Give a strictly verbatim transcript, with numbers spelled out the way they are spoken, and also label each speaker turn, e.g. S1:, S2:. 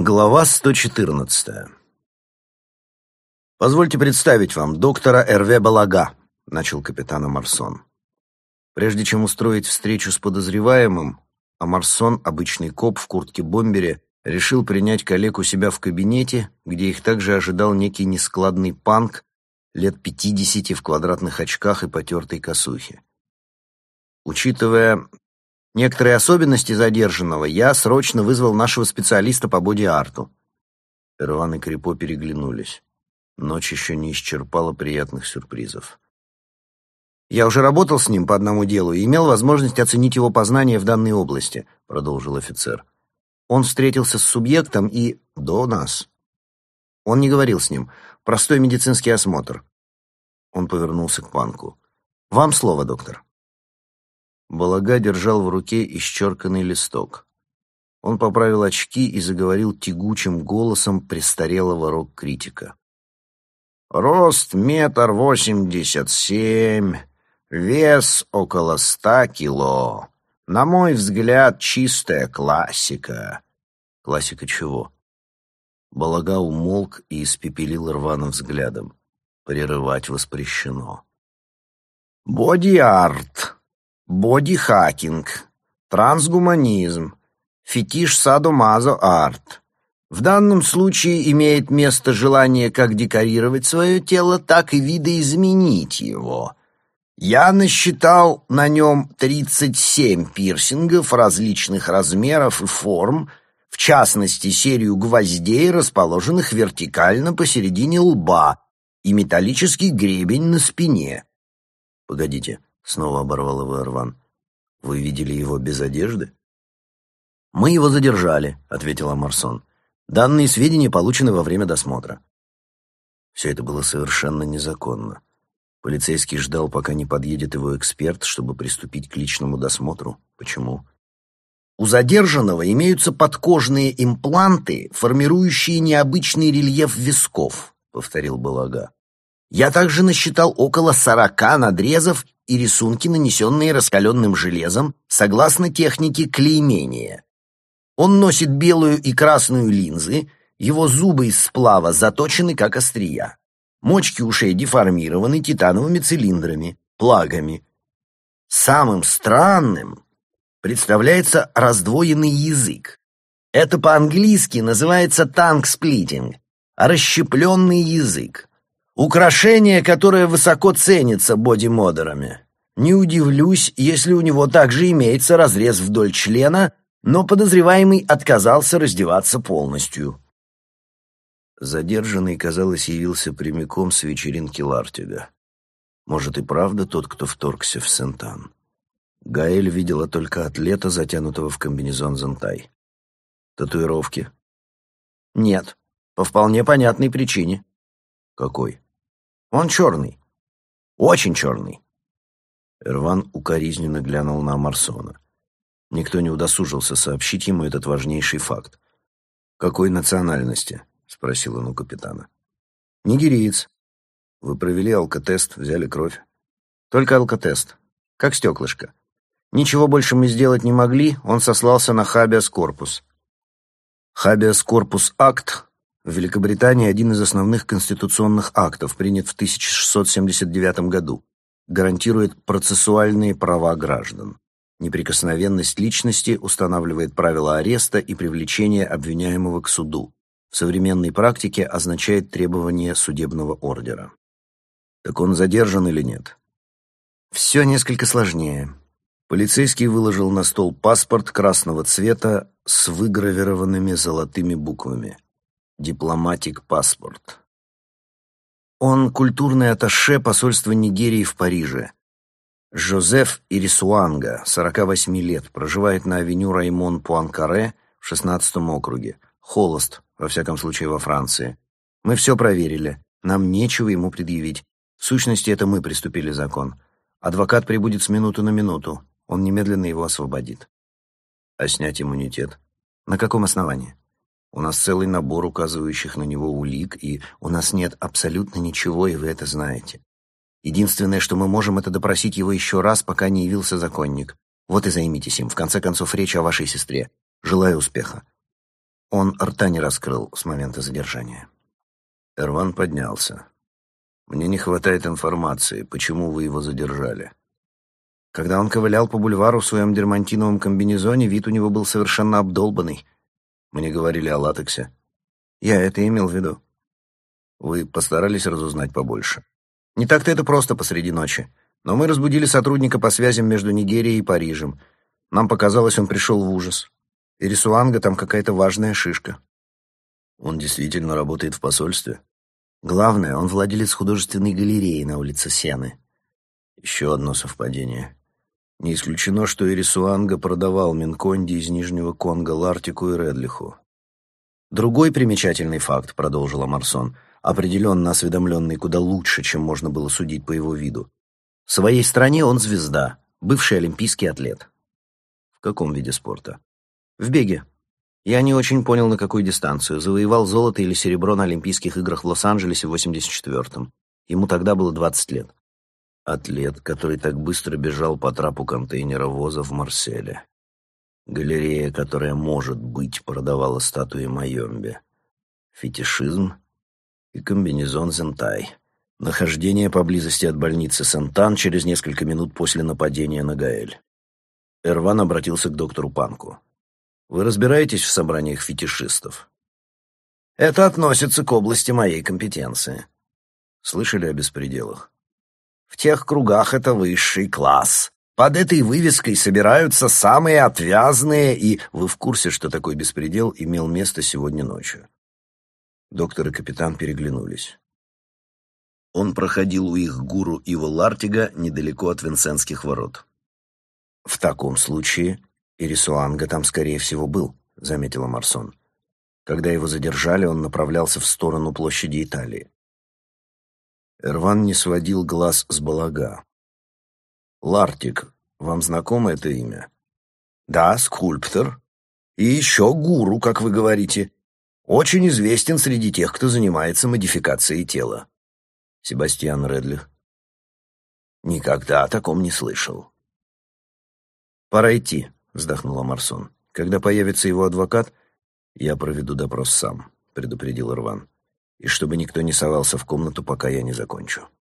S1: Глава сто четырнадцатая. «Позвольте представить вам доктора Эрве Балага», — начал капитан Амарсон. Прежде чем устроить встречу с подозреваемым, Амарсон, обычный коп в куртке-бомбере, решил принять коллег у себя в кабинете, где их также ожидал некий нескладный панк лет пятидесяти в квадратных очках и потертой косухе. Учитывая некоторые особенности задержанного, я срочно вызвал нашего специалиста по боди-арту. Эрван и Крипо переглянулись. Ночь еще не исчерпала приятных сюрпризов. «Я уже работал с ним по одному делу и имел возможность оценить его познания в данной области», — продолжил офицер. «Он встретился с субъектом и... до нас. Он не говорил с ним. Простой медицинский осмотр». Он повернулся к панку. «Вам слово, доктор». Балага держал в руке исчерканный листок. Он поправил очки и заговорил тягучим голосом престарелого рок-критика. «Рост метр восемьдесят семь, вес около ста кило. На мой взгляд, чистая классика». «Классика чего?» Балага умолк и испепелил Рвана взглядом. Прерывать воспрещено. «Боди-арт. Боди-хакинг, трансгуманизм, фетиш садо-мазо-арт. В данном случае имеет место желание как декорировать свое тело, так и видоизменить его. Я насчитал на нем тридцать семь пирсингов различных размеров и форм, в частности, серию гвоздей, расположенных вертикально посередине лба, и металлический гребень на спине». «Погодите». — снова оборвал его Эрван. «Вы видели его без одежды?» «Мы его задержали», — ответил Амарсон. «Данные сведения получены во время досмотра». Все это было совершенно незаконно. Полицейский ждал, пока не подъедет его эксперт, чтобы приступить к личному досмотру. Почему? «У задержанного имеются подкожные импланты, формирующие необычный рельеф висков», — повторил Балага. «Я также насчитал около сорока надрезов и рисунки, нанесенные раскаленным железом, согласно технике клеймения. Он носит белую и красную линзы, его зубы из сплава заточены как острия. Мочки ушей деформированы титановыми цилиндрами, плагами. Самым странным представляется раздвоенный язык. Это по-английски называется танг-сплитинг, расщепленный язык. Украшение, которое высоко ценится бодимодерами. Не удивлюсь, если у него также имеется разрез вдоль члена, но подозреваемый отказался раздеваться полностью». Задержанный, казалось, явился прямиком с вечеринки Лартига. Может, и правда тот, кто вторгся в Сент-Ан. Гаэль видела только атлета, затянутого в комбинезон зонтай. Татуировки? Нет, по вполне понятной причине. Какой? Он черный. Очень черный. Эрван укоризненно глянул на Амарсона. Никто не удосужился сообщить ему этот важнейший факт. «Какой национальности?» — спросил он у капитана. «Нигериец. Вы провели алкотест, взяли кровь». «Только алкотест. Как стеклышко. Ничего больше мы сделать не могли, он сослался на хабиас корпус». «Хабиас корпус акт» в Великобритании один из основных конституционных актов, принят в тысяча шестьсот семьдесят девятом году, гарантирует процессуальные права граждан. Неприкосновенность личности устанавливает правила ареста и привлечения обвиняемого к суду. В современной практике означает требование судебного ордера. Так он задержан или нет? Все несколько сложнее. Полицейский выложил на стол паспорт красного цвета с выгравированными золотыми буквами. Дипломатик паспорт. Он культурный атташе посольства Нигерии в Париже. Жозеф Ирисуанга, сорока восьми лет, проживает на авеню Раймон Пуанкаре в шестнадцатом округе. Холост, во всяком случае во Франции. Мы все проверили. Нам нечего ему предъявить. В сущности, это мы приступили закон. Адвокат прибудет с минуты на минуту. Он немедленно его освободит. А снять иммунитет? На каком основании? У нас целый набор указывающих на него улик, и у нас нет абсолютно ничего, и вы это знаете. Единственное, что мы можем, это допросить его еще раз, пока не явился законник. Вот и займитесь им. В конце концов, речь о вашей сестре. Желаю успеха. Он рта не раскрыл с момента задержания. Эрван поднялся. «Мне не хватает информации. Почему вы его задержали?» Когда он ковылял по бульвару в своем дермантиновом комбинезоне, вид у него был совершенно обдолбанный. Мне говорили о латексе. Я это имел в виду. Вы постарались разузнать побольше? Не так-то это просто посреди ночи. Но мы разбудили сотрудника по связям между Нигерией и Парижем. Нам показалось, он пришел в ужас. Ирисуанга там какая-то важная шишка. Он действительно работает в посольстве? Главное, он владелец художественной галереи на улице Сены. Еще одно совпадение. Не исключено, что Ирисуанга продавал Минконди из Нижнего Конго Лартику и Редлиху. Другой примечательный факт, продолжила Марсон, определенно осведомленный куда лучше, чем можно было судить по его виду. В своей стране он звезда, бывший олимпийский атлет. В каком виде спорта? В беге. Я не очень понял, на какую дистанцию. Завоевал золото или серебро на Олимпийских играх в Лос-Анджелесе в восемьдесят четвёртом. Ему тогда было двадцать лет. Атлет, который так быстро бежал по трапу контейнеровоза в Марселе. Галерея, которая, может быть, продавала статуи Майомбе. Фетишизм и комбинезон Зентай. Нахождение поблизости от больницы Сентан через несколько минут после нападения на Гаэль. Эрван обратился к доктору Панку. «Вы разбираетесь в собраниях фетишистов?» «Это относится к области моей компетенции». «Слышали о беспределах?» «В тех кругах это высший класс. Под этой вывеской собираются самые отвязные и...» «Вы в курсе, что такой беспредел имел место сегодня ночью?» Доктор и капитан переглянулись. Он проходил у их гуру Ива Лартига недалеко от Винсентских ворот. «В таком случае Ирисуанга там, скорее всего, был», — заметила Марсон. Когда его задержали, он направлялся в сторону площади Италии. Эрван не сводил глаз с Балага. «Лартик, вам знакомо это имя?» «Да, скульптор. И еще гуру, как вы говорите. Очень известен среди тех, кто занимается модификацией тела». «Себастьян Редлих?» «Никогда о таком не слышал». «Пора идти», — вздохнула Марсон. «Когда появится его адвокат, я проведу допрос сам», — предупредил Эрван. «И чтобы никто не совался в комнату, пока я не закончу».